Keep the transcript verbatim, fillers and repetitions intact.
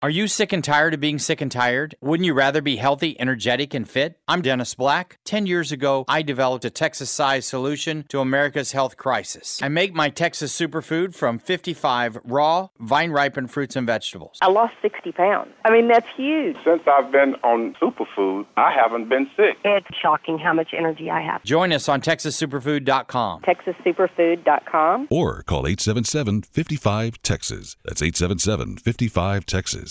Are you sick and tired of being sick and tired? Wouldn't you rather be healthy, energetic, and fit? I'm Dennis Black. Ten years ago, I developed a Texas-sized solution to America's health crisis. I make my Texas Superfood from fifty-five raw, vine-ripened fruits and vegetables. I lost sixty pounds. I mean, that's huge. Since I've been on Superfood, I haven't been sick. It's shocking how much energy I have. Join us on Texas Superfood dot com. Texas Superfood dot com. Or call eight seven seven, five five, Texas. That's eight seven seven, five five, Texas.